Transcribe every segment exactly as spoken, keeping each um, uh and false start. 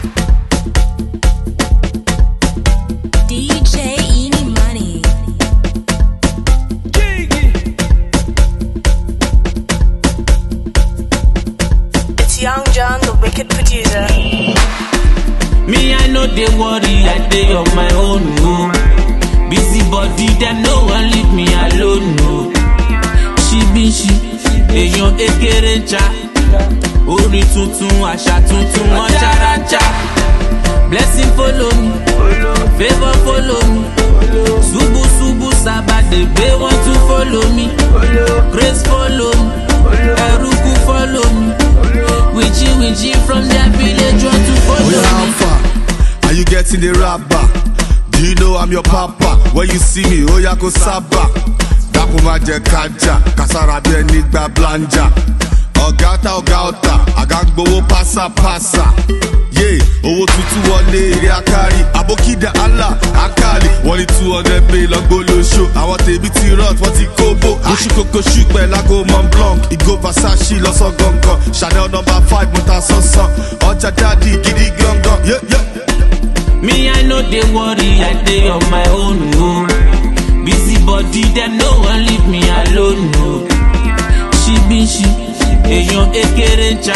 D J Eeny Money. It's Young John, the wicked producer. Me, I know they worry, I dey on my own, no. Busy body, them no one leave me alone, no. She be she, èèyàn ekere cha. Orin tuntun, àṣà tuntun, wọ́n characha. Blessing follow me, favor follow me. Subu subu sabade, they want to follow me. Grace follow me, Eruku follow me. Wichi wichi from their village want to follow me. Oh, how far are you getting the rapper? Do you know I'm your papa? When you see me, oh ya ko saba. Daku ma je kaja, kasara bi eni gba blanja. Ogata ogata, agagbowo pasa pasa. Yeah, owó tutu wọlé èrè akari. Abokida Allah akali. Wọ́n ní two hundred pay lọ́gbó show. Àwọn tèmi ti rot, wọ́n ti kóbó. Oṣù kòkó ṣùgbẹ́ lágò Mont Blanc. Ìgò Versace lọ́sàn gangan. Chanel number five mo ta sánsan. Ọjà dáàdì gidi gangan. Yeah, yeah. Me, I know they worry, I dey on my own, no. Busy body, them no one leave me alone, no. She be she, èèyàn ekere cha.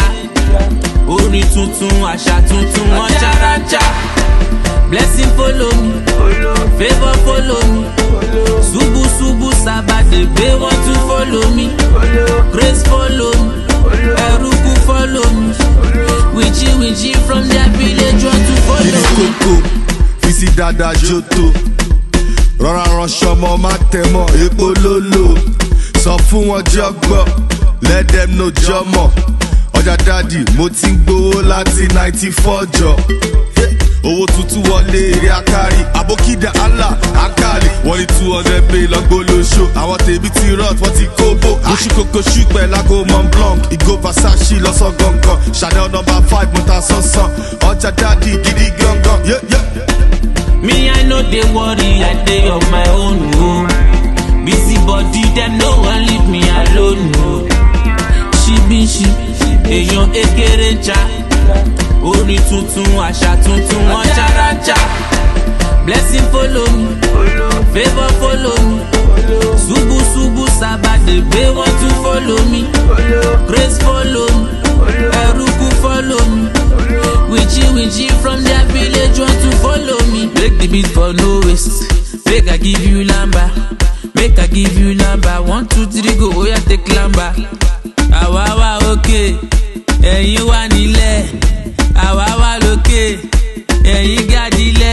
Orin tuntun, àṣà tuntun, wọ́n characha. Blessing follow me, favor follow me. Subu subu sabade, they want to follow me. Grace follow me, Eruku follow me. Wichi wichi from their village want to follow me. Koko, fisi dada joto. Rọra ránṣọ ọmọ má tẹ̀mọ́, epo lolo. Sọ fún wọn jọgbọ́, let them know jọmọ. Ọjà dádì, mo ti ń gbowó láti ninety-four jọ. Owó tuntun wọlé èrè akari. Abokida Allah akali. Wọ́n ní two hundred pay lọ́gbó show. Àwọn tèmi ti rot, wọ́n ti kóbó. Oṣù kòkó ṣùgbẹ́ lágò Mont Blanc. Ìgò Versace lọ́sàn gangan. Chanel number five mo ta sánsan. Ọjà dádì gidi gangan. Yeah, yeah. Me, I know they worry, I dey on my own, no. Busy body, them no one leave me alone, no. She be she, èèyàn ekere cha. Orin tuntun, àṣà tuntun, wọ́n characha. Blessing follow me, favor follow me. Subu subu sabade, they want to follow me. Grace follow me, Eruku follow me. Wichi wichi from their village want to follow me. Break the beat for no waste. Make I give you lamba, make I give you lamba. One two three go, oh yeah take lamba. Awawa okay, ẹ̀yin wà nílẹ̀. Àwa wà lókè, ẹ̀yin gàdílẹ̀.